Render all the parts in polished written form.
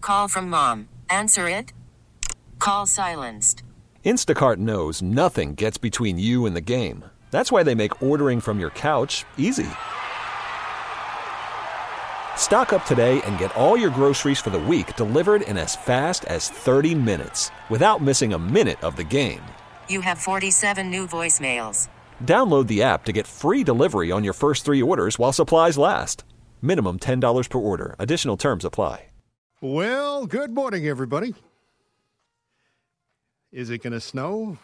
Call from mom. Answer it. Call silenced. Instacart knows nothing gets between you and the game. That's why they make ordering from your couch easy. Stock up today and get all your groceries for the week delivered in as fast as 30 minutes without missing a minute of the game. You have 47 new voicemails. Download the app to get free delivery on your first 3 orders while supplies last. Minimum $10 per order. Additional terms apply. Well, good morning, everybody. Is it going to snow?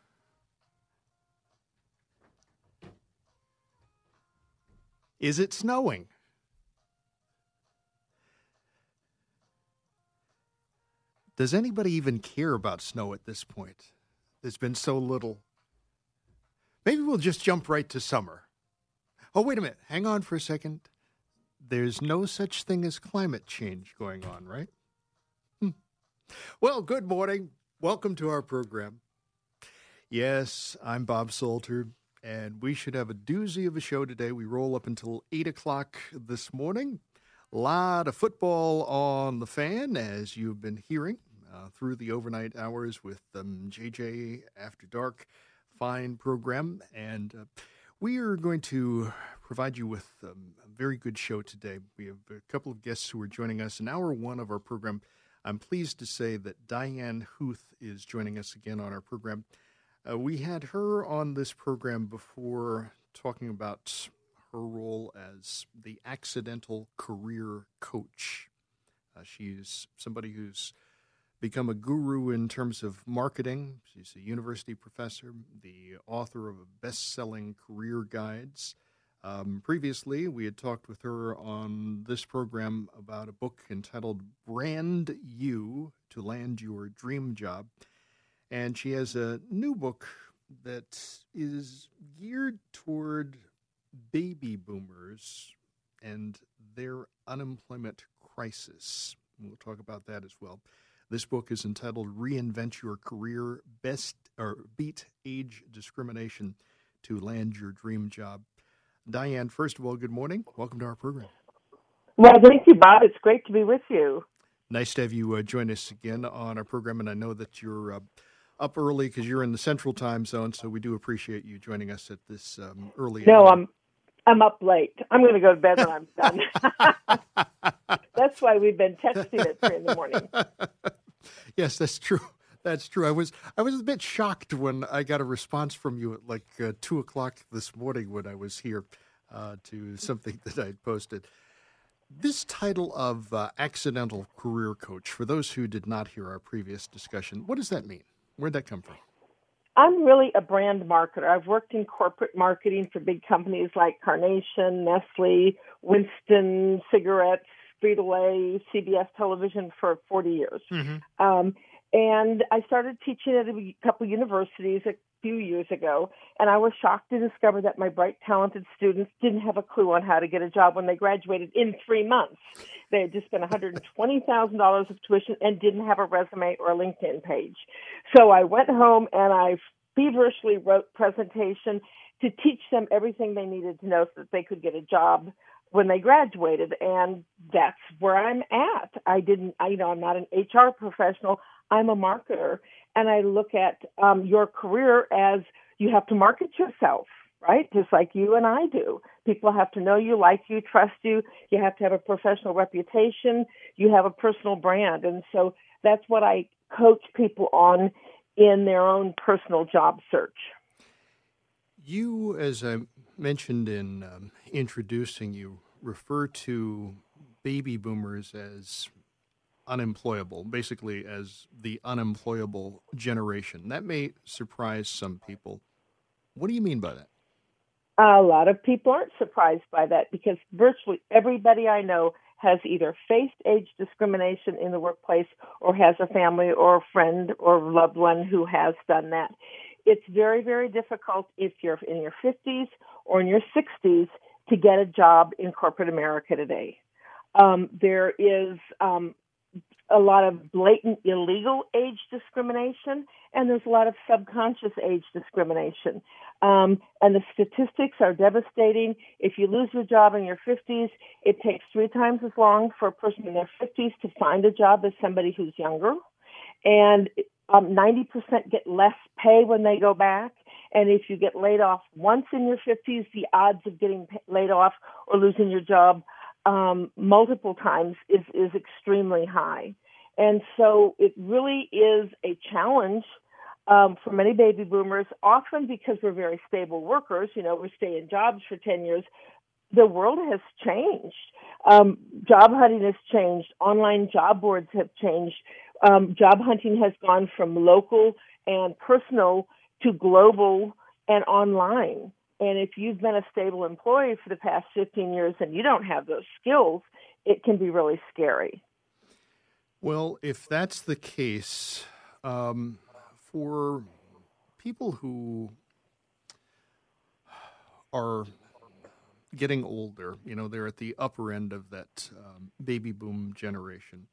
Is it snowing? Does anybody even care about snow at this point? There's been so little. Maybe we'll just jump right to summer. Oh, wait a minute. Hang on for a second. There's no such thing as climate change going on, right? Well, good morning. Welcome to our program. Yes, I'm Bob Salter, and we should have a doozy of a show today. We roll up until 8 o'clock this morning. A lot of football on the fan, as you've been hearing through the overnight hours with JJ After Dark. Fine program, and we are going to provide you with a very good show today. We have a couple of guests who are joining us in hour one of our program. I'm pleased to say that Diane Huth is joining us again on our program. We had her on this program before talking about her role as the accidental career coach. She's somebody who's become a guru in terms of marketing. She's a university professor, the author of best-selling career guides. Previously, we had talked with her on this program about a book entitled Brand You to Land Your Dream Job. And she has a new book that is geared toward baby boomers and their unemployment crisis. We'll talk about that as well. This book is entitled Reinvent Your Career, Beat Age Discrimination to Land Your Dream Job. Diane, first of all, good morning. Welcome to our program. Well, thank you, Bob. It's great to be with you. Nice to have you join us again on our program, and I know that you're up early because you're in the Central Time Zone, so we do appreciate you joining us at this early hour. No, I'm up late. I'm going to go to bed when I'm done. That's why we've been texting at 3 in the morning. Yes, that's true. That's true. I was a bit shocked when I got a response from you at like 2 o'clock this morning when I was here to something that I'd posted. This title of accidental career coach, for those who did not hear our previous discussion, what does that mean? Where'd that come from? I'm really a brand marketer. I've worked in corporate marketing for big companies like Carnation, Nestle, Winston Cigarettes, Frito-Lay, CBS Television for 40 years. Mm-hmm. And I started teaching at a couple universities a few years ago, and I was shocked to discover that my bright, talented students didn't have a clue on how to get a job when they graduated in 3 months. They had just spent $120,000 of tuition and didn't have a resume or a LinkedIn page. So I went home and I feverishly wrote presentation to teach them everything they needed to know so that they could get a job when they graduated. And that's where I'm at. I'm not an HR professional. I'm a marketer, and I look at your career as you have to market yourself, right? Just like you and I do. People have to know you, like you, trust you. You have to have a professional reputation. You have a personal brand. And so that's what I coach people on in their own personal job search. You, as I mentioned in introducing you, refer to baby boomers as unemployable, basically as the unemployable generation. That may surprise some people. What do you mean by that? A lot of people aren't surprised by that because virtually everybody I know has either faced age discrimination in the workplace or has a family or a friend or loved one who has done that. It's very, very difficult if you're in your 50s or in your 60s to get a job in corporate America today. There is a lot of blatant illegal age discrimination, and there's a lot of subconscious age discrimination. And the statistics are devastating. If you lose your job in your 50s, it takes 3 times as long for a person in their 50s to find a job as somebody who's younger. And 90% get less pay when they go back. And if you get laid off once in your 50s, the odds of getting laid off or losing your job multiple times is extremely high. And so it really is a challenge for many baby boomers, often because we're very stable workers. We stay in jobs for 10 years. The world has changed. Job hunting has changed. Online job boards have changed. Job hunting has gone from local and personal to global and online. And if you've been a stable employee for the past 15 years and you don't have those skills, it can be really scary. Well, if that's the case, for people who are getting older, they're at the upper end of that baby boom generation,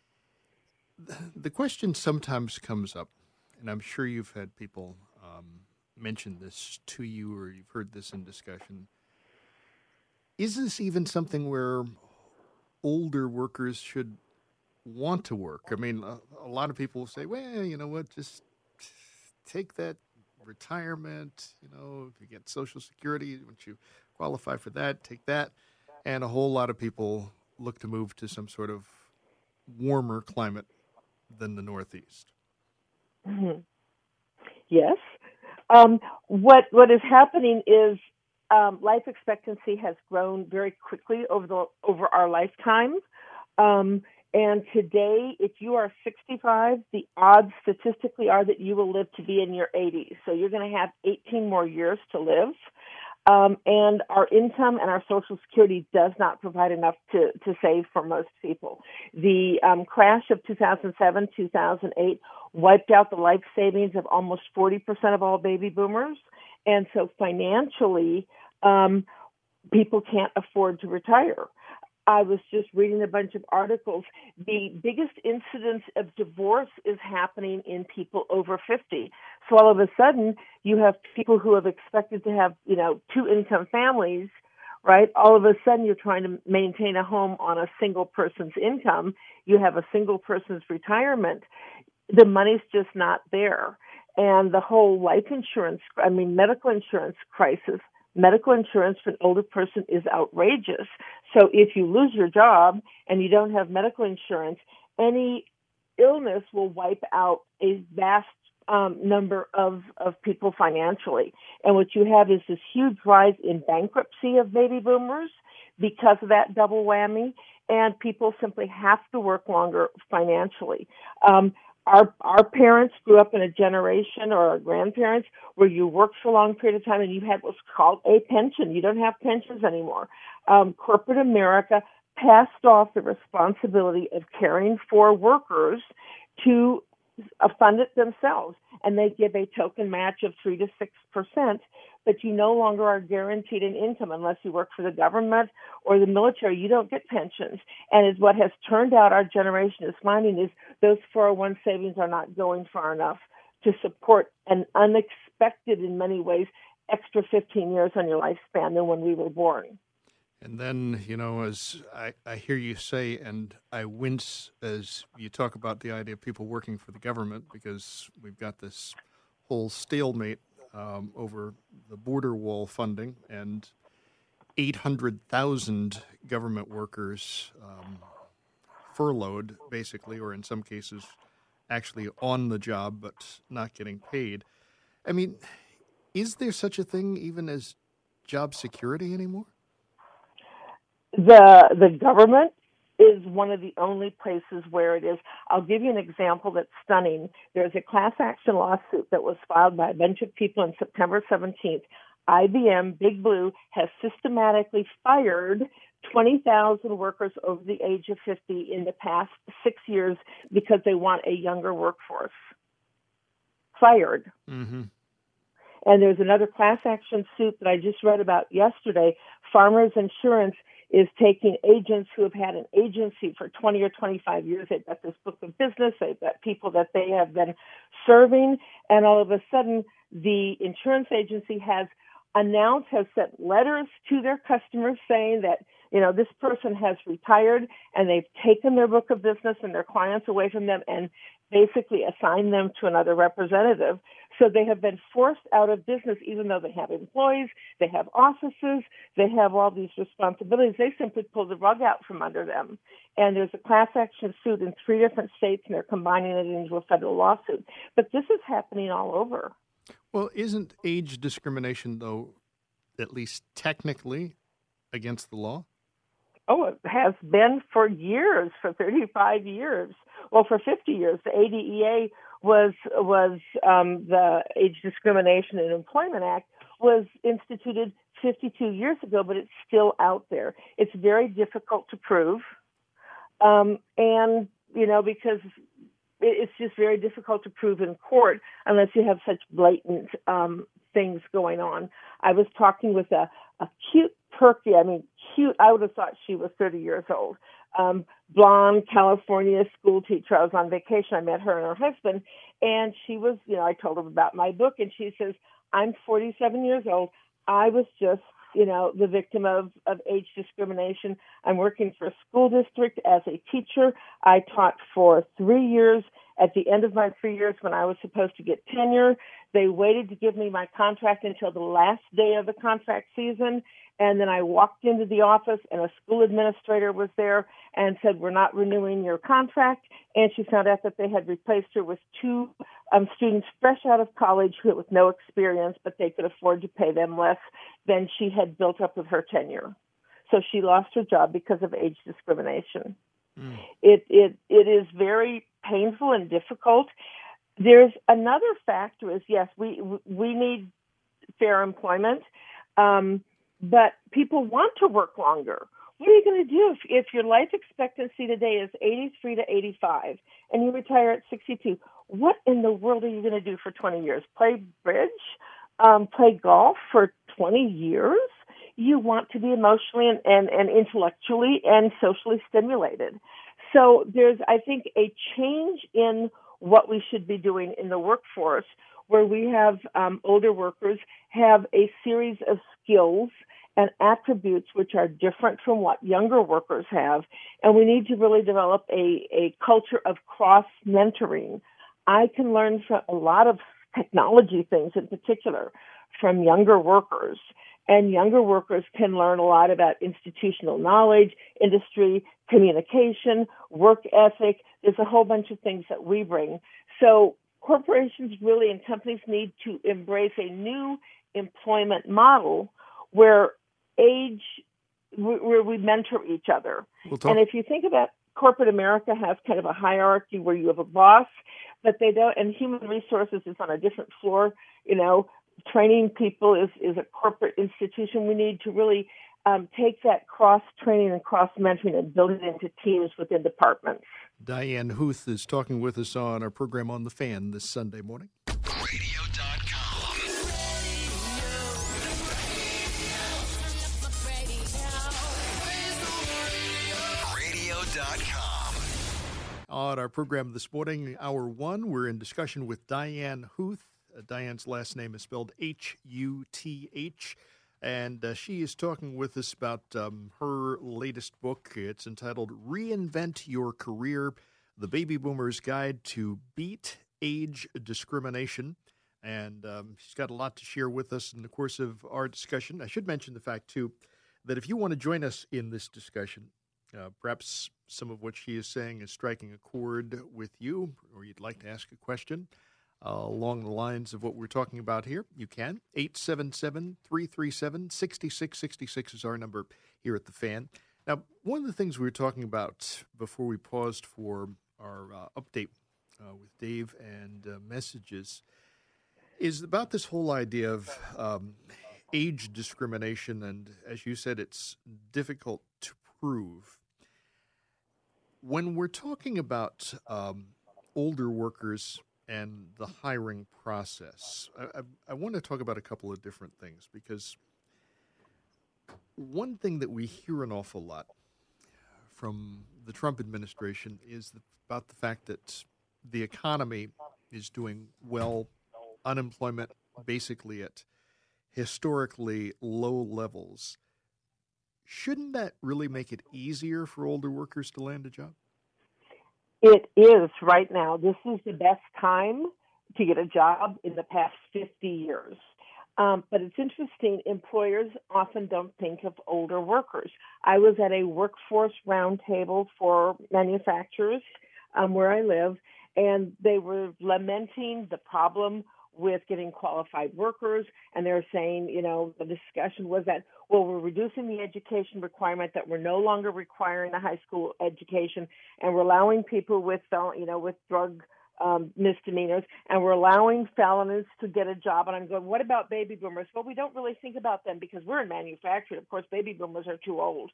the question sometimes comes up, and I'm sure you've had people mention this to you or you've heard this in discussion. Is this even something where older workers should want to work? I mean, a lot of people will say, well, you know what, just take that retirement, if you get Social Security, once you qualify for that, take that. And a whole lot of people look to move to some sort of warmer climate than the Northeast. Mm-hmm. Yes. What is happening is life expectancy has grown very quickly over our lifetime. And today, if you are 65, the odds statistically are that you will live to be in your 80s. So you're going to have 18 more years to live. And our income and our Social Security does not provide enough to save for most people. The crash of 2007, 2008 wiped out the life savings of almost 40% of all baby boomers. And so financially, people can't afford to retire. I was just reading a bunch of articles. The biggest incidence of divorce is happening in people over 50. So all of a sudden, you have people who have expected to have, 2-income families, right? All of a sudden, you're trying to maintain a home on a single person's income. You have a single person's retirement. The money's just not there. And the whole medical insurance crisis. Medical insurance for an older person is outrageous. So if you lose your job and you don't have medical insurance, any illness will wipe out a vast number of people financially. And what you have is this huge rise in bankruptcy of baby boomers because of that double whammy, and people simply have to work longer financially. Our parents grew up in a generation, or our grandparents, where you worked for a long period of time and you had what's called a pension. You don't have pensions anymore. Corporate America passed off the responsibility of caring for workers to fund it themselves, and they give a token match of 3 to 6%, but you no longer are guaranteed an income unless you work for the government or the military. You don't get pensions. And what has turned out our generation is finding is those 401 savings are not going far enough to support an unexpected, in many ways, extra 15 years on your lifespan than when we were born. And then, as I hear you say, and I wince as you talk about the idea of people working for the government, because we've got this whole stalemate over the border wall funding, and 800,000 government workers furloughed, basically, or in some cases actually on the job but not getting paid. I mean, is there such a thing even as job security anymore? The government is one of the only places where it is. I'll give you an example that's stunning. There's a class action lawsuit that was filed by a bunch of people on September 17th. IBM, Big Blue, has systematically fired 20,000 workers over the age of 50 in the past 6 years because they want a younger workforce. Fired. Mm-hmm. And there's another class action suit that I just read about yesterday. Farmers Insurance is taking agents who have had an agency for 20 or 25 years. They've got this book of business. They've got people that they have been serving. And all of a sudden, the insurance agency has sent letters to their customers saying that, this person has retired and they've taken their book of business and their clients away from them and basically assigned them to another representative. So they have been forced out of business, even though they have employees, they have offices, they have all these responsibilities. They simply pull the rug out from under them. And there's a class action suit in 3 different states, and they're combining it into a federal lawsuit. But this is happening all over. Well, isn't age discrimination, though, at least technically, against the law? Oh, it has been for years, for 35 years. Well, for 50 years. The ADEA was the Age Discrimination in Employment Act was instituted 52 years ago, but it's still out there. It's very difficult to prove. Because it's just very difficult to prove in court unless you have such blatant things going on. I was talking with a cute, cute. I would have thought she was 30 years old. Blonde, California school teacher. I was on vacation. I met her and her husband, and she was, I told her about my book, and she says, I'm 47 years old. I was just, the victim of age discrimination. I'm working for a school district as a teacher. I taught for 3 years. At the end of my 3 years, when I was supposed to get tenure, they waited to give me my contract until the last day of the contract season. And then I walked into the office, and a school administrator was there and said, we're not renewing your contract. And she found out that they had replaced her with 2 students fresh out of college with no experience, but they could afford to pay them less than she had built up with her tenure. So she lost her job because of age discrimination. Mm. It is very painful and difficult. There's another factor is, yes, we need fair employment, but people want to work longer. What are you going to do if your life expectancy today is 83 to 85 and you retire at 62? What in the world are you going to do for 20 years? Play bridge? Play golf for 20 years? You want to be emotionally and intellectually and socially stimulated. So there's, I think, a change in what we should be doing in the workforce, where we have older workers have a series of skills and attributes which are different from what younger workers have. And we need to really develop a culture of cross-mentoring. I can learn from a lot of technology things in particular from younger workers. And younger workers can learn a lot about institutional knowledge, industry, communication, work ethic. There's a whole bunch of things that we bring. So corporations really and companies need to embrace a new employment model where we mentor each other. And if you think about corporate America has kind of a hierarchy where you have a boss, but they don't, and human resources is on a different floor, training people is a corporate institution. We need to really take that cross-training and cross-mentoring and build it into teams within departments. Diane Huth is talking with us on our program On the Fan this Sunday morning. Radio.com. Radio.com. On our program this morning, Hour 1, we're in discussion with Diane Huth. Diane's last name is spelled Huth, and she is talking with us about her latest book. It's entitled Reinvent Your Career, The Baby Boomer's Guide to Beat Age Discrimination. And she's got a lot to share with us in the course of our discussion. I should mention the fact, too, that if you want to join us in this discussion, perhaps some of what she is saying is striking a chord with you, or you'd like to ask a question, along the lines of what we're talking about here, you can. 877-337-6666 is our number here at The Fan. Now, one of the things we were talking about before we paused for our update with Dave and messages is about this whole idea of age discrimination, and as you said, it's difficult to prove. When we're talking about older workers and the hiring process, I want to talk about a couple of different things, because One thing that we hear an awful lot from the Trump administration is about the fact that the economy is doing well, unemployment basically at historically low levels. Shouldn't that really make it easier for older workers to land a job? It is right now. This is the best time to get a job in the past 50 years. But it's interesting, employers often don't think of older workers. I was at a workforce roundtable for manufacturers where I live, and they were lamenting the problem with getting qualified workers, and they're saying, the discussion was that, well, we're reducing the education requirement, that we're no longer requiring a high school education, and we're allowing people with drug misdemeanors, and we're allowing felons to get a job. And I'm going, what about baby boomers? Well, we don't really think about them because we're in manufacturing. Of course, baby boomers are too old,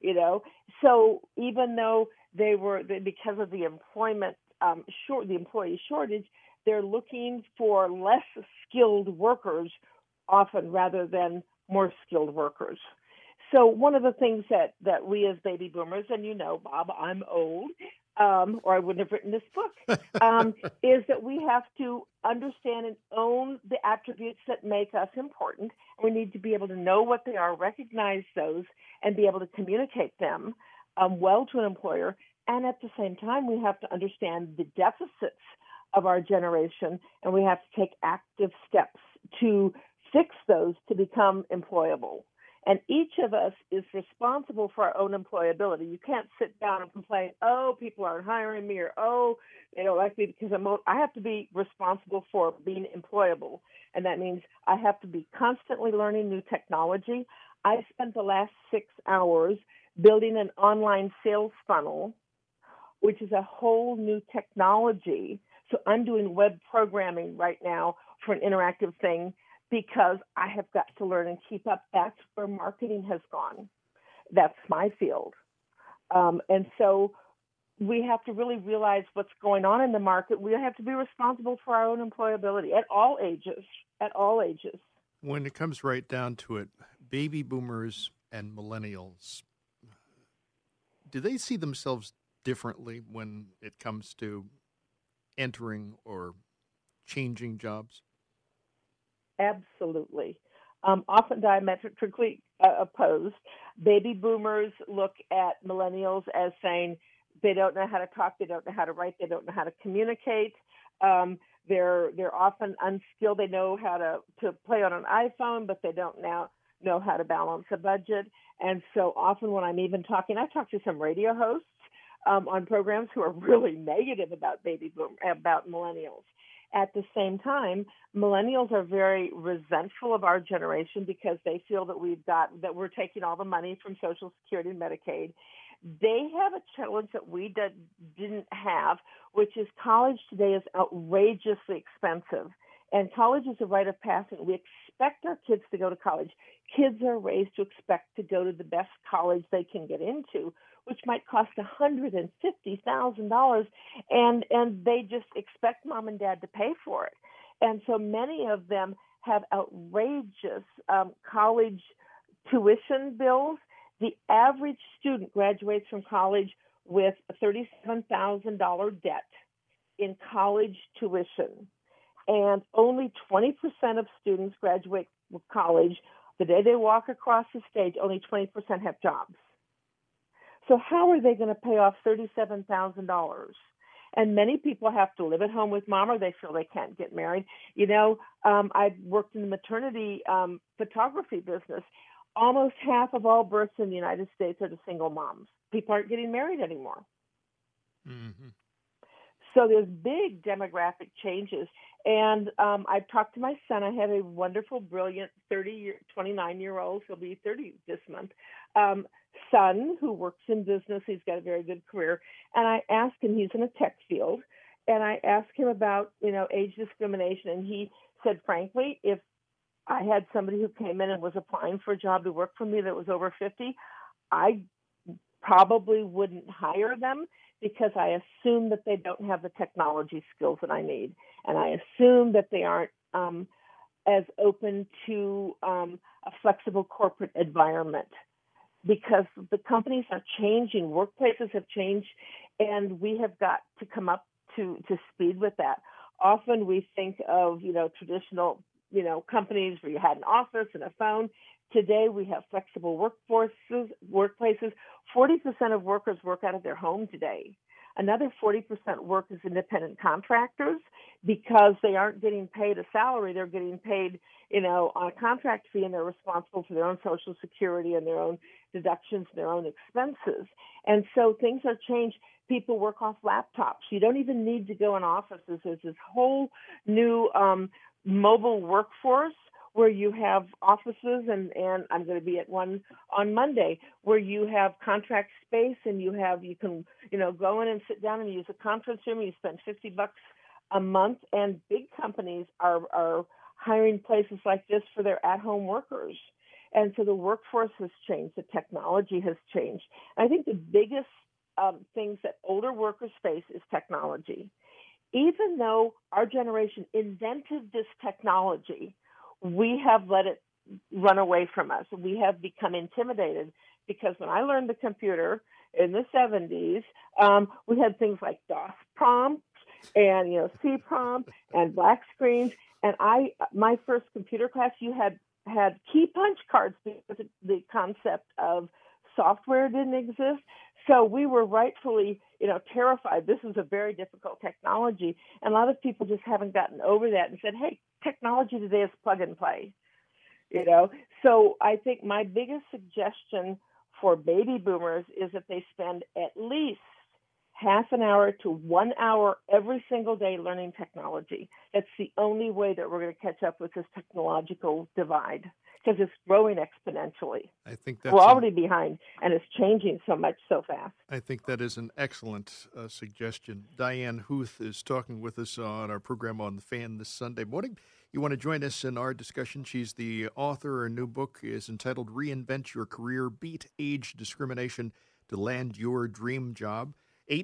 So even though because of the employment the employee shortage, they're looking for less skilled workers often rather than more skilled workers. So one of the things that we as baby boomers, and Bob, I'm old, or I wouldn't have written this book, is that we have to understand and own the attributes that make us important. We need to be able to know what they are, recognize those, and be able to communicate them well to an employer. And at the same time, we have to understand the deficits of our generation, and we have to take active steps to fix those to become employable. And each of us is responsible for our own employability. You can't sit down and complain, oh, people aren't hiring me, or, oh, they don't like me because I'm old. I have to be responsible for being employable. And that means I have to be constantly learning new technology. I spent the last 6 hours building an online sales funnel, which is a whole new technology. So I'm doing web programming right now for an interactive thing because I have got to learn and keep up. That's where marketing has gone. That's my field. And so we have to really realize what's going on in the market. We have to be responsible for our own employability at all ages, When it comes right down to it, baby boomers and millennials, do they see themselves differently when it comes to entering or changing jobs? Absolutely. Often diametrically opposed. Baby boomers look at millennials as saying they don't know how to talk, they don't know how to write, they don't know how to communicate. They're often unskilled. They know how to play on an iPhone, but they don't now know how to balance a budget. And so often when I'm even talking, I talk to some radio hosts on programs who are really negative about about millennials. At the same time, millennials are very resentful of our generation because they feel that we're taking all the money from Social Security and Medicaid. They have a challenge that we didn't have, which is college today is outrageously expensive. And college is a rite of passage. We expect our kids to go to college. Kids are raised to expect to go to the best college they can get into, which might cost $150,000, and they just expect mom and dad to pay for it. And so many of them have outrageous college tuition bills. The average student graduates from college with a $37,000 debt in college tuition, and only 20% of students graduate with college. The day they walk across the stage, only 20% have jobs. So how are they going to pay off $37,000? And many people have to live at home with mom, or they feel they can't get married. I've worked in the maternity photography business. Almost half of all births in the United States are to single moms. People aren't getting married anymore. Mm-hmm. So there's big demographic changes. And I've talked to my son. I have a wonderful, brilliant 29-year-old, he'll be 30 this month, son who works in business. He's got a very good career. And I asked him, he's in a tech field, and I asked him about, age discrimination. And he said, frankly, if I had somebody who came in and was applying for a job to work for me that was over 50, I probably wouldn't hire them because I assume that they don't have the technology skills that I need. And I assume that they aren't as open to a flexible corporate environment because the companies are changing, workplaces have changed, and we have got to come up to speed with that. Often we think of, traditional, companies where you had an office and a phone. Today we have flexible workplaces. 40% of workers work out of their home today. Another 40% work as independent contractors because they aren't getting paid a salary. They're getting paid, on a contract fee, and they're responsible for their own Social Security and their own deductions, their own expenses. And so things are changed. People work off laptops. You don't even need to go in offices. There's this whole new mobile workforce where you have offices, and I'm going to be at one on Monday, where you have contract space and you can, go in and sit down and use a conference room. You spend $50 a month, and big companies are hiring places like this for their at-home workers. And so the workforce has changed. The technology has changed. I think the biggest things that older workers face is technology. Even though our generation invented this technology, we have let it run away from us. We have become intimidated because when I learned the computer in the 70s, we had things like DOS prompts and C prompt and black screens. And my first computer class, you had key punch cards because the concept of software didn't exist. So we were rightfully, terrified. This is a very difficult technology. And a lot of people just haven't gotten over that and said, hey, technology today is plug and play, So I think my biggest suggestion for baby boomers is that they spend at least half an hour to 1 hour every single day learning technology. That's the only way that we're going to catch up with this technological divide, because it's growing exponentially. I think that's we're already behind, and it's changing so much so fast. I think that is an excellent suggestion. Diane Huth is talking with us on our program on The Fan this Sunday morning. You want to join us in our discussion? She's the author. Her new book is entitled Reinvent Your Career, Beat Age Discrimination to Land Your Dream Job.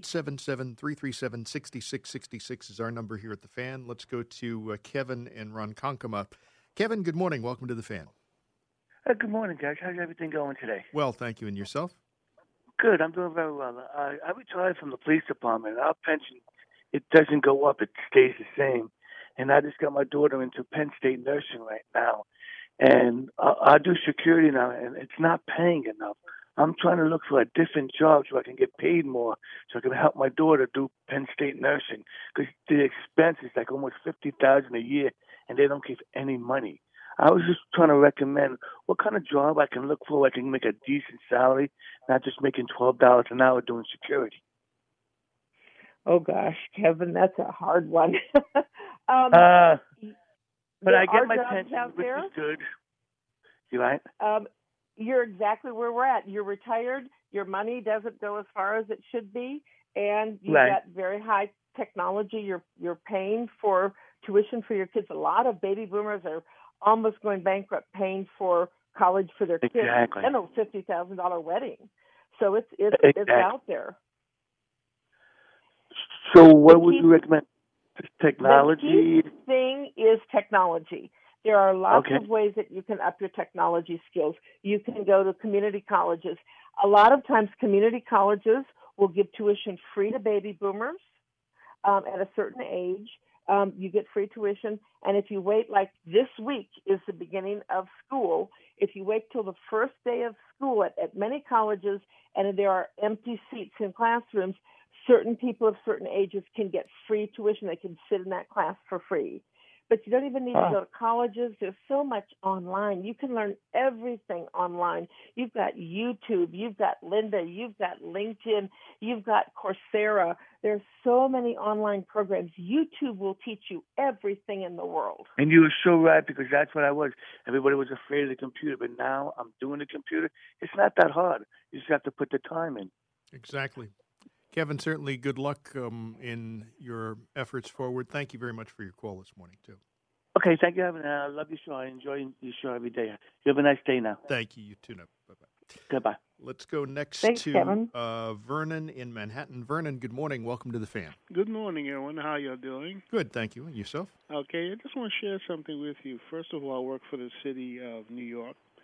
877-337-6666 is our number here at The Fan. Let's go to Kevin in Ronkonkoma. Kevin, good morning. Welcome to The Fan. Good morning, guys. How's everything going today? Well, thank you. And yourself? Good. I'm doing very well. I retired from the police department. Our pension, it doesn't go up. It stays the same. And I just got my daughter into Penn State nursing right now. And I do security now, and it's not paying enough. I'm trying to look for a different job so I can get paid more, so I can help my daughter do Penn State nursing. Because the expense is like almost $50,000 a year, and they don't give any money. I was just trying to recommend what kind of job I can look for where I can make a decent salary, not just making $12 an hour doing security. Oh, gosh, Kevin, that's a hard one. But I get my pension, which is good. You right? You're exactly where we're at. You're retired. Your money doesn't go as far as it should be, and you've got very high technology. You're paying for tuition for your kids. A lot of baby boomers are almost going bankrupt paying for college for their kids. Exactly. And a $50,000 wedding. So it's out there. So what would you recommend? Technology? The key thing is technology. There are lots of ways that you can up your technology skills. You can go to community colleges. A lot of times community colleges will give tuition free to baby boomers at a certain age. You get free tuition. And if you wait, like this week is the beginning of school, if you wait till the first day of school at many colleges and there are empty seats in classrooms, certain people of certain ages can get free tuition. They can sit in that class for free. But you don't even need to go to colleges. There's so much online. You can learn everything online. You've got YouTube. You've got Lynda. You've got LinkedIn. You've got Coursera. There's so many online programs. YouTube will teach you everything in the world. And you were so right, because that's what I was. Everybody was afraid of the computer, but now I'm doing the computer. It's not that hard. You just have to put the time in. Exactly. Kevin, certainly good luck in your efforts forward. Thank you very much for your call this morning, too. Okay, thank you, Evan. I love your show. I enjoy your show every day. You have a nice day now. Thank you. You too. Now. Bye-bye. Goodbye. Let's go next to Vernon in Manhattan. Vernon, good morning. Welcome to The Fan. Good morning, everyone. How y'all doing? Good, thank you. And yourself? Okay, I just want to share something with you. First of all, I work for the city of New York,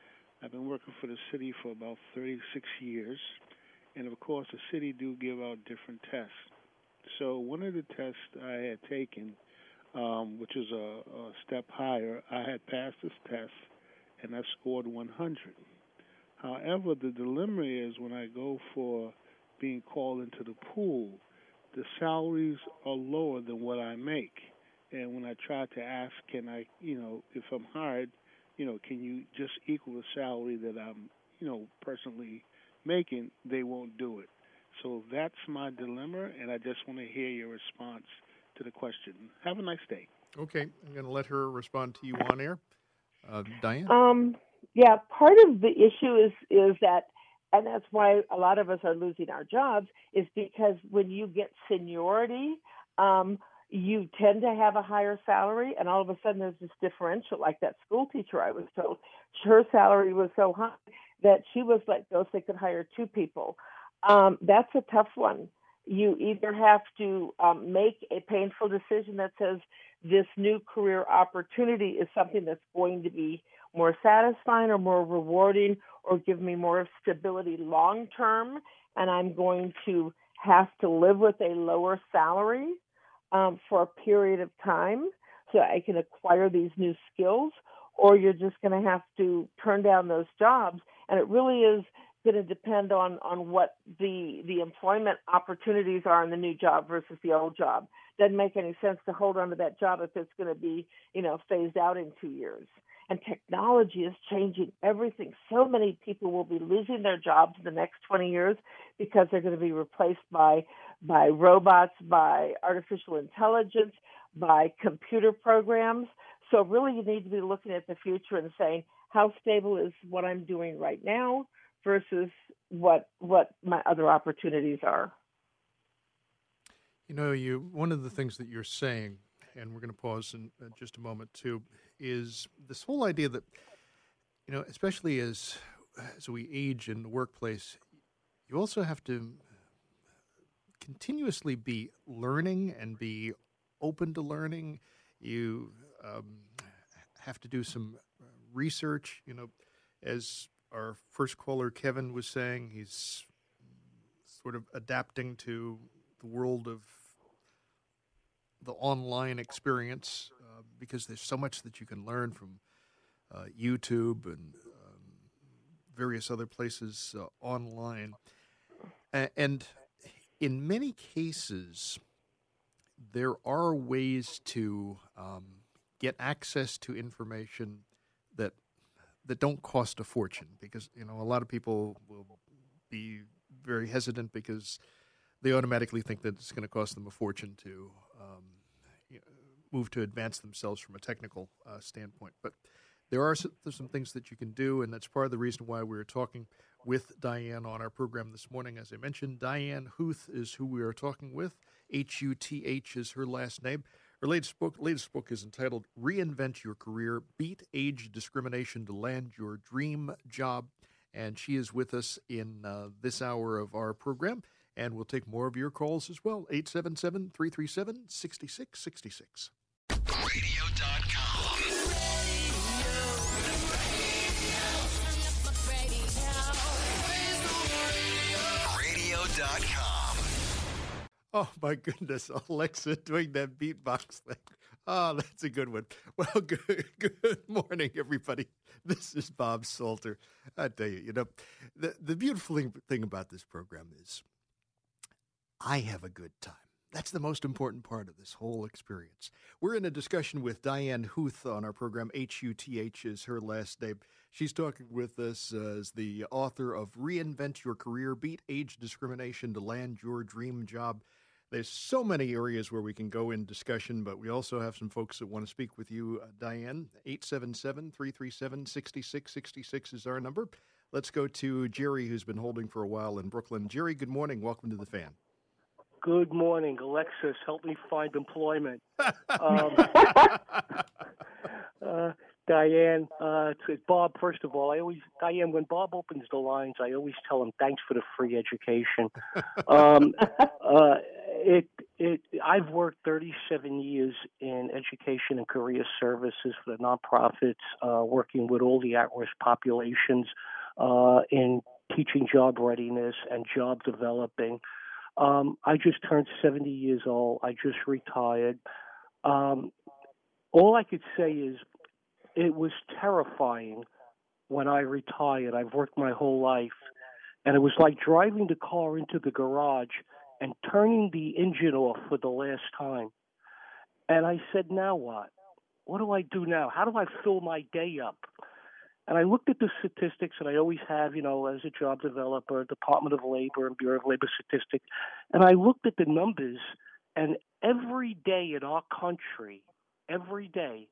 I've been working for the city for about 36 years. And, of course, the city do give out different tests. So one of the tests I had taken, which is a step higher, I had passed this test, and I scored 100. However, the dilemma is when I go for being called into the pool, the salaries are lower than what I make. And when I try to ask, can I, if I'm hired, can you just equal the salary that I'm, personally making, they won't do it. So that's my dilemma, and I just want to hear your response to the question. Have a nice day. Okay, I'm going to let her respond to you on air. Diane? Yeah, part of the issue is that, and that's why a lot of us are losing our jobs, is because when you get seniority, you tend to have a higher salary, and all of a sudden there's this differential. Like that school teacher I was told, her salary was so high that she was let go so they could hire two people. That's a tough one. You either have to make a painful decision that says this new career opportunity is something that's going to be more satisfying or more rewarding or give me more stability long term, and I'm going to have to live with a lower salary for a period of time so I can acquire these new skills, or you're just going to have to turn down those jobs. And it really is going to depend on what the employment opportunities are in the new job versus the old job. Doesn't make any sense to hold on to that job if it's going to be, phased out in 2 years. And technology is changing everything. So many people will be losing their jobs in the next 20 years because they're going to be replaced by robots, by artificial intelligence, by computer programs. So really you need to be looking at the future and saying, how stable is what I'm doing right now versus what my other opportunities are. One of the things that you're saying, and we're going to pause in just a moment too, is this whole idea that, especially as we age in the workplace, you also have to continuously be learning and be open to learning. You have to do some research, as our first caller, Kevin, was saying, he's sort of adapting to the world of the online experience because there's so much that you can learn from YouTube and various other places online. And in many cases, there are ways to get access to information that don't cost a fortune, because a lot of people will be very hesitant because they automatically think that it's going to cost them a fortune to move to advance themselves from a technical standpoint. But there are some things that you can do, and that's part of the reason why we're talking with Diane on our program this morning. As I mentioned, Diane Huth is who we are talking with. Huth is her last name. Her latest book is entitled Reinvent Your Career, Beat Age Discrimination to Land Your Dream Job. And she is with us in this hour of our program. And we'll take more of your calls as well. 877-337-6666. Radio.com. Radio.com. Oh, my goodness. Alexa doing that beatbox thing. Oh, that's a good one. Well, good morning, everybody. This is Bob Salter. I tell you, the beautiful thing about this program is I have a good time. That's the most important part of this whole experience. We're in a discussion with Diane Huth on our program. Huth is her last name. She's talking with us as the author of Reinvent Your Career, Beat Age Discrimination to Land Your Dream Job. There's so many areas where we can go in discussion, but we also have some folks that want to speak with you, Diane. 877-337-6666 is our number. Let's go to Jerry, who's been holding for a while in Brooklyn. Jerry, good morning. Welcome to The Fan. Good morning, Alexis. Help me find employment. Diane, Bob, first of all, Diane, when Bob opens the lines, I always tell him thanks for the free education. I've worked 37 years in education and career services for the nonprofits, working with all the at-risk populations in teaching job readiness and job developing. I just turned 70 years old. I just retired. All I could say is it was terrifying when I retired. I've worked my whole life, and it was like driving the car into the garage and turning the engine off for the last time. And I said, now what? What do I do now? How do I fill my day up? And I looked at the statistics, and I always have, as a job developer, Department of Labor and Bureau of Labor Statistics, and I looked at the numbers, and every day in our country, every day,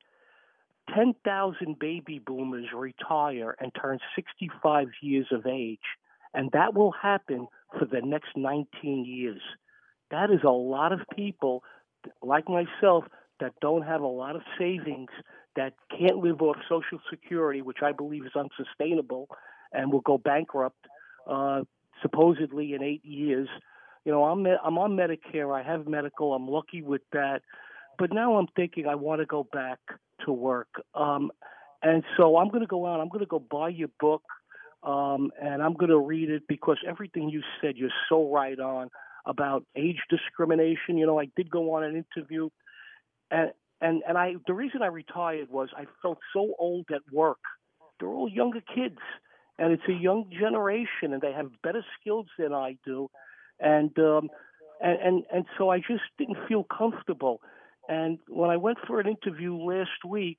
10,000 baby boomers retire and turn 65 years of age, and that will happen for the next 19 years. That is a lot of people like myself that don't have a lot of savings, that can't live off Social Security, which I believe is unsustainable and will go bankrupt supposedly in 8 years. I'm on Medicare. I have medical. I'm lucky with that. But now I'm thinking I want to go back to work. And so I'm going to go out. I'm going to go buy your book, and I'm going to read it because everything you said, you're so right on about age discrimination. I did go on an interview, and the reason I retired was I felt so old at work. They're all younger kids, and it's a young generation, and they have better skills than I do, and so I just didn't feel comfortable. And when I went for an interview last week,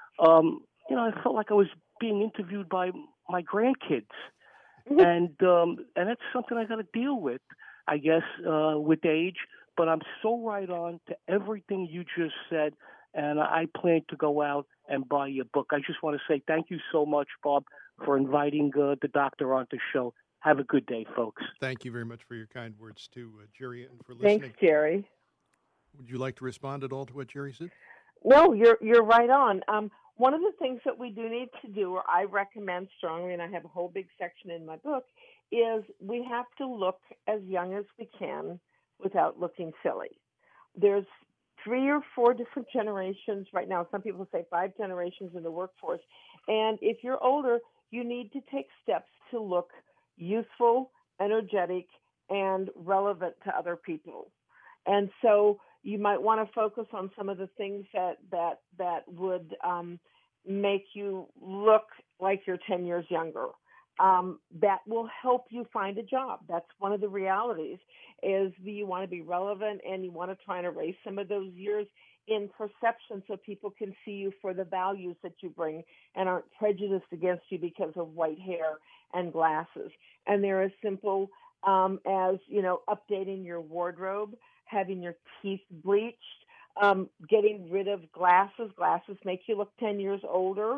I felt like I was being interviewed by my grandkids, and that's something I got to deal with, I guess, with age. But I'm so right on to everything you just said, and I plan to go out and buy your book. I just want to say thank you so much, Bob, for inviting the doctor on the show. Have a good day, folks. Thank you very much for your kind words, too, Jerry, and for listening. Thanks, Jerry. Would you like to respond at all to what Jerry said? No, you're right on. One of the things that we do need to do, or I recommend strongly, and I have a whole big section in my book, is we have to look as young as we can without looking silly. There's 3 or 4 different generations right now. Some people say 5 generations in the workforce. And if you're older, you need to take steps to look youthful, energetic, and relevant to other people. And so you might want to focus on some of the things that would make you look like you're 10 years younger. That will help you find a job. That's one of the realities, is that you want to be relevant and you want to try and erase some of those years in perception so people can see you for the values that you bring and aren't prejudiced against you because of white hair and glasses. And they're as simple as, updating your wardrobe, having your teeth bleached, getting rid of glasses. Glasses make you look 10 years older.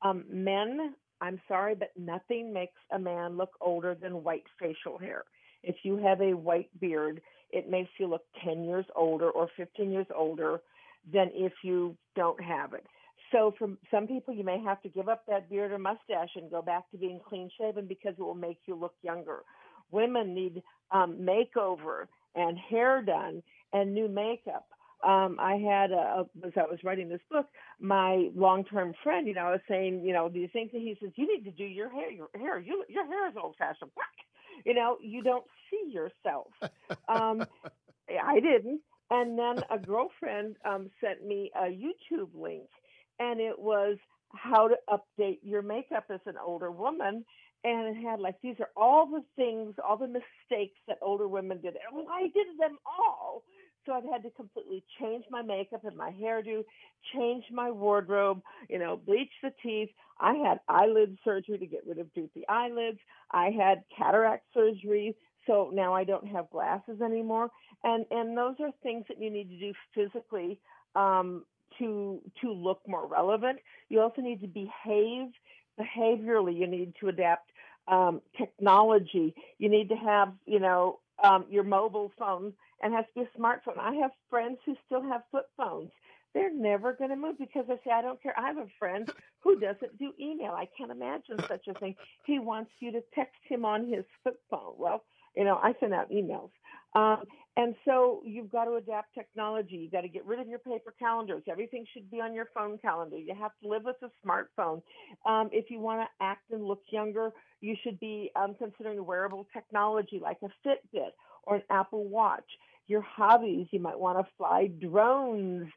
Men, I'm sorry, but nothing makes a man look older than white facial hair. If you have a white beard, it makes you look 10 years older or 15 years older than if you don't have it. So for some people, you may have to give up that beard or mustache and go back to being clean shaven because it will make you look younger. Women need makeover and hair done and new makeup. I had, as I was writing this book, my long-term friend, I was saying, these things, and he says, you need to do your hair. Your hair is old-fashioned. You don't see yourself. I didn't. And then a girlfriend sent me a YouTube link, and it was how to update your makeup as an older woman. And it had these are all the things, all the mistakes that older women did. And I did them all. So I've had to completely change my makeup and my hairdo, change my wardrobe, bleach the teeth. I had eyelid surgery to get rid of droopy eyelids. I had cataract surgery. So now I don't have glasses anymore. And those are things that you need to do physically to look more relevant. You also need to behave behaviorally. You need to adapt technology. You need to have, your mobile phone, and has to be a smartphone. I have friends who still have flip phones. They're never going to move because they say, I don't care. I have a friend who doesn't do email. I can't imagine such a thing. He wants you to text him on his flip phone. Well, I send out emails. And so you've got to adapt technology. You've got to get rid of your paper calendars. Everything should be on your phone calendar. You have to live with a smartphone. If you want to act and look younger, you should be considering wearable technology like a Fitbit or an Apple Watch. Your hobbies, you might want to fly drones,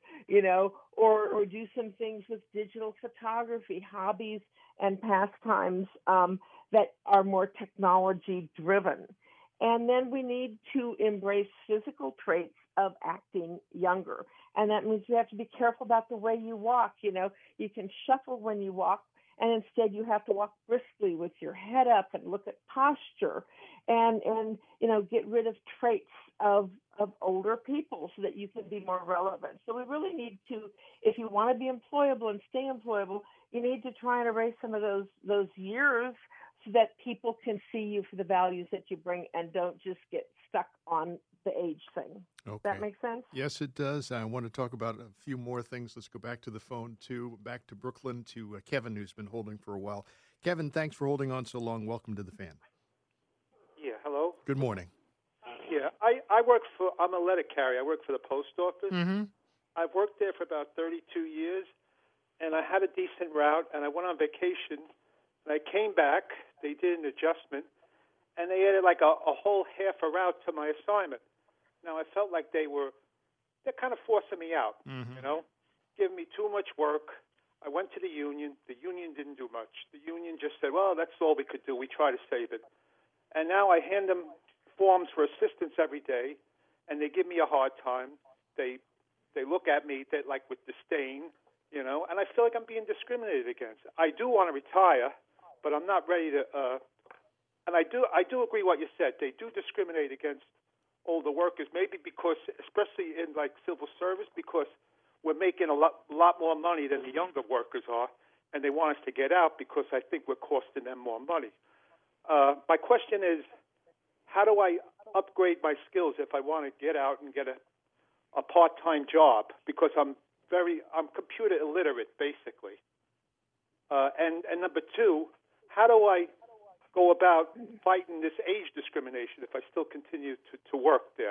or do some things with digital photography, hobbies and pastimes that are more technology driven. And then we need to embrace physical traits of acting younger. And that means you have to be careful about the way you walk. You can shuffle when you walk, and instead you have to walk briskly with your head up and look at posture and get rid of traits of older people so that you can be more relevant. So we really need to, if you want to be employable and stay employable, you need to try and erase some of those years so that people can see you for the values that you bring and don't just get stuck on the age thing. Okay. Does that make sense? Yes, it does. I want to talk about a few more things. Let's go back to the phone, back to Brooklyn, to Kevin, who's been holding for a while. Kevin, thanks for holding on so long. Welcome to the Fan. Yeah, hello? Good morning. Yeah, I'm a letter carrier. I work for the post office. Mm-hmm. I've worked there for about 32 years, and I had a decent route, and I went on vacation, and I came back. They did an adjustment, and they added like a whole half a route to my assignment. Now, I felt like they're kind of forcing me out, giving me too much work. I went to the union. The union didn't do much. The union just said, well, that's all we could do. We try to save it. And now I hand them forms for assistance every day, and they give me a hard time. They look at me like with disdain, and I feel like I'm being discriminated against. I do want to retire, but I'm not ready to. And I do agree what you said. They do discriminate against older workers, maybe because, especially in like civil service, because we're making a lot more money than the younger workers are, and they want us to get out because I think we're costing them more money. My question is, how do I upgrade my skills if I want to get out and get a part-time job? Because I'm computer illiterate, basically. And number two, how do I go about fighting this age discrimination if I still continue to work there?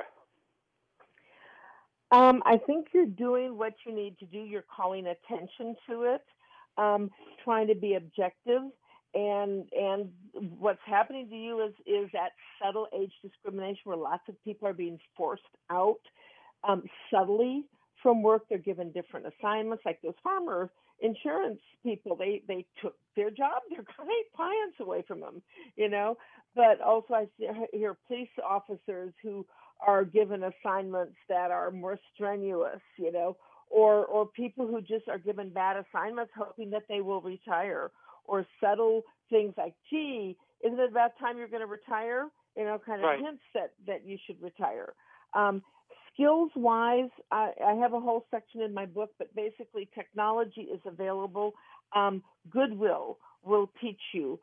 I think you're doing what you need to do. You're calling attention to it, trying to be objective. And what's happening to you is that subtle age discrimination where lots of people are being forced out subtly from work. They're given different assignments, like those farmer insurance people. They took their job, their clients away from them, But also I hear police officers who are given assignments that are more strenuous, or people who just are given bad assignments hoping that they will retire. Or subtle things like, gee, isn't it about time you're going to retire? Kind of right. Hints that you should retire. Skills-wise, I have a whole section in my book, but basically technology is available. Goodwill will teach you.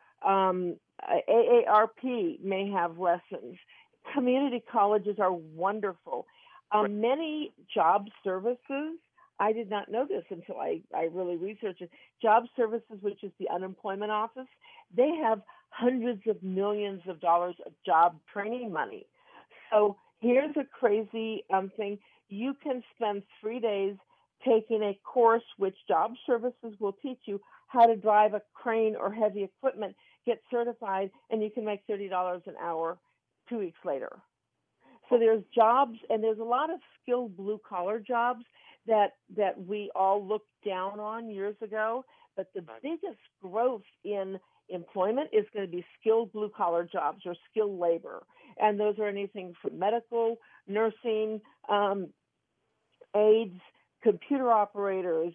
AARP may have lessons. Community colleges are wonderful. Many job services, I did not know this until I really researched it. Job Services, which is the unemployment office, they have hundreds of millions of dollars of job training money. So here's a crazy thing. You can spend 3 days taking a course which Job Services will teach you how to drive a crane or heavy equipment, get certified, and you can make $30 an hour 2 weeks later. So there's jobs, and there's a lot of skilled blue-collar jobs that we all looked down on years ago, but the biggest growth in employment is going to be skilled blue-collar jobs or skilled labor, and those are anything from medical, nursing, aides, computer operators.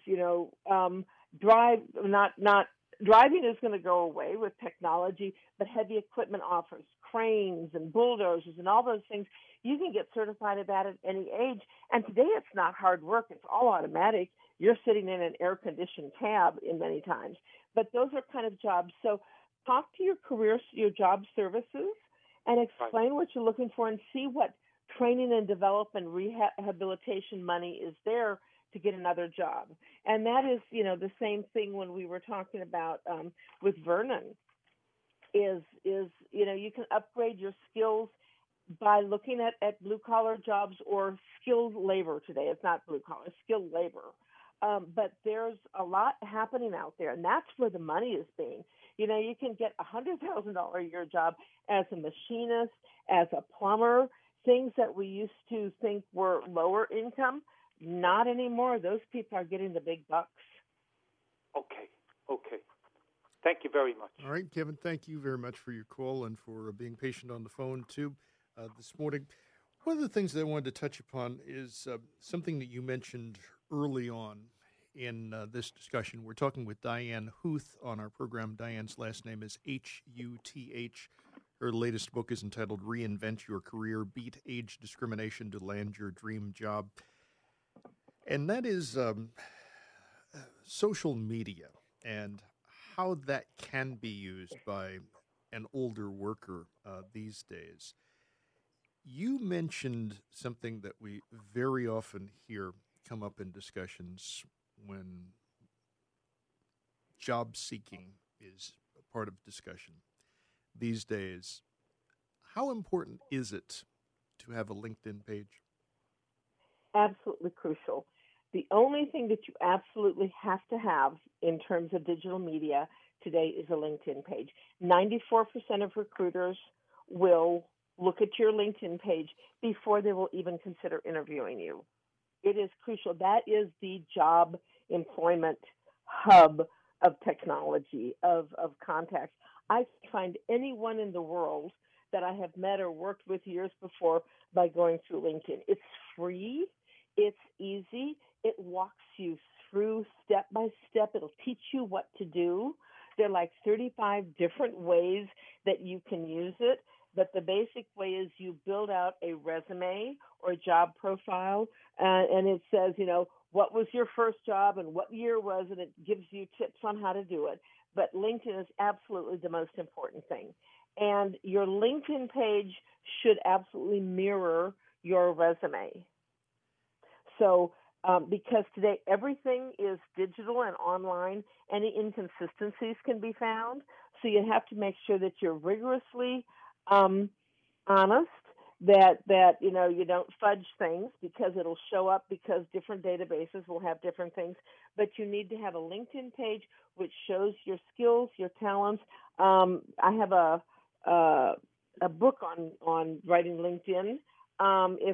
Driving is going to go away with technology, but heavy equipment offers, cranes and bulldozers and all those things. You can get certified at that at any age. And today it's not hard work. It's all automatic. You're sitting in an air-conditioned cab in many times. But those are kind of jobs. So talk to your job services and explain what you're looking for and see what training and development rehabilitation money is there to get another job. And that is, the same thing when we were talking about with Vernon is you can upgrade your skills by looking at blue-collar jobs or skilled labor today. It's not blue-collar, it's skilled labor. But there's a lot happening out there, and that's where the money is being. You know, you can get a $100,000 a year job as a machinist, as a plumber, things that we used to think were lower income. Not anymore. Those people are getting the big bucks. Okay. Thank you very much. All right, Kevin, thank you very much for your call and for being patient on the phone, too, this morning. One of the things that I wanted to touch upon is something that you mentioned early on in this discussion. We're talking with Diane Huth on our program. Diane's last name is Huth. Her latest book is entitled Reinvent Your Career, Beat Age Discrimination to Land Your Dream Job. And that is social media and how that can be used by an older worker these days. You mentioned something that we very often hear come up in discussions when job seeking is a part of discussion these days. How important is it to have a LinkedIn page? Absolutely crucial. The only thing that you absolutely have to have in terms of digital media today is a LinkedIn page. 94% of recruiters will look at your LinkedIn page before they will even consider interviewing you. It is crucial. That is the job employment hub of technology, of contacts. I find anyone in the world that I have met or worked with years before by going through LinkedIn. It's free. It's easy. It walks you through step by step. It'll teach you what to do. There are like 35 different ways that you can use it. But the basic way is you build out a resume or a job profile, and it says, you know, what was your first job and what year was it? It gives you tips on how to do it. But LinkedIn is absolutely the most important thing. And your LinkedIn page should absolutely mirror your resume. So because today everything is digital and online, any inconsistencies can be found. So you have to make sure that you're rigorously honest, that you know you don't fudge things because it'll show up because different databases will have different things. But you need to have a LinkedIn page which shows your skills, your talents. I have a book on writing LinkedIn. If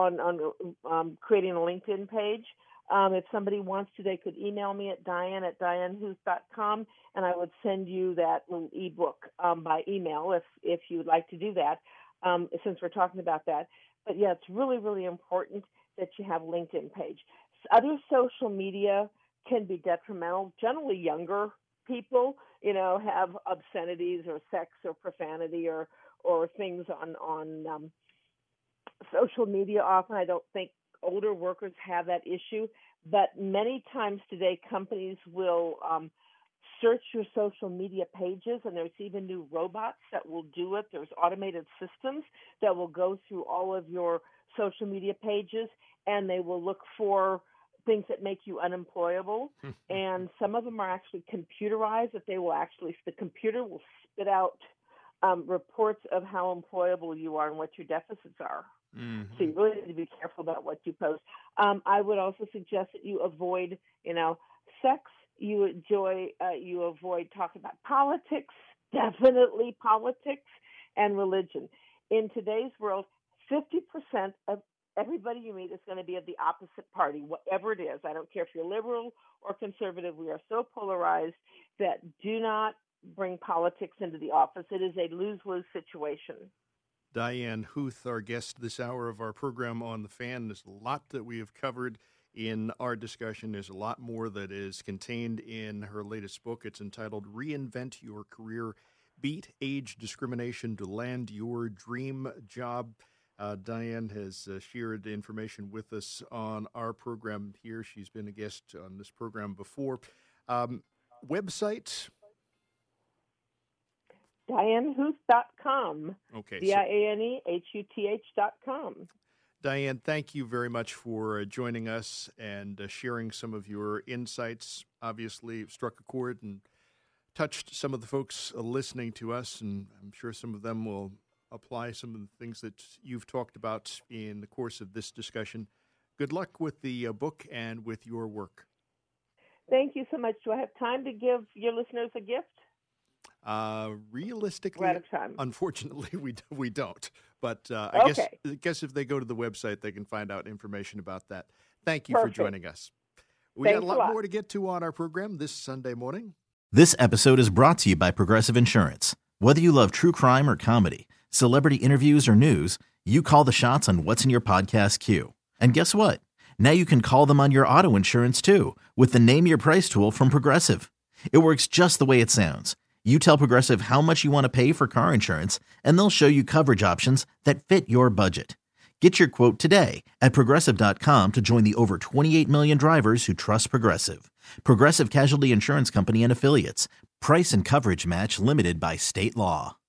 on creating a LinkedIn page. If somebody wants to, they could email me at dianehuth.com, and I would send you that little ebook by email if you would like to do that, since we're talking about that. But, yeah, it's really, really important that you have a LinkedIn page. Other social media can be detrimental. Generally, younger people, you know, have obscenities or sex or profanity or things on social media. Often I don't think older workers have that issue, but many times today companies will search your social media pages, and there's even new robots that will do it. There's automated systems that will go through all of your social media pages, and they will look for things that make you unemployable. And some of them are actually computerized, that the computer will spit out reports of how employable you are and what your deficits are. Mm-hmm. So you really need to be careful about what you post. I would also suggest that you avoid, sex. You avoid talking about politics, definitely politics, and religion. In today's world, 50% of everybody you meet is going to be of the opposite party, whatever it is. I don't care if you're liberal or conservative. We are so polarized that do not bring politics into the office. It is a lose-lose situation. Diane Huth, our guest this hour of our program on The Fan. There's a lot that we have covered in our discussion. There's a lot more that is contained in her latest book. It's entitled Reinvent Your Career, Beat Age Discrimination to Land Your Dream Job. Diane has shared information with us on our program here. She's been a guest on this program before. Website? DianeHuth.com. Okay. DianeHuth.com. Diane, thank you very much for joining us and sharing some of your insights. Obviously, struck a chord and touched some of the folks listening to us, and I'm sure some of them will apply some of the things that you've talked about in the course of this discussion. Good luck with the book and with your work. Thank you so much. Do I have time to give your listeners a gift? Realistically, We're out of time. Unfortunately, we don't. But Okay. I guess if they go to the website, they can find out information about that. Thank you Perfect. for joining us. We Thanks got a a lot lot. more to get to on our program this Sunday morning. This episode is brought to you by Progressive Insurance. Whether you love true crime or comedy, celebrity interviews or news, you call the shots on what's in your podcast queue. And guess what? Now you can call them on your auto insurance too with the Name Your Price tool from Progressive. It works just the way it sounds. You tell Progressive how much you want to pay for car insurance, and they'll show you coverage options that fit your budget. Get your quote today at Progressive.com to join the over 28 million drivers who trust Progressive. Progressive Casualty Insurance Company and Affiliates. Price and coverage match limited by state law.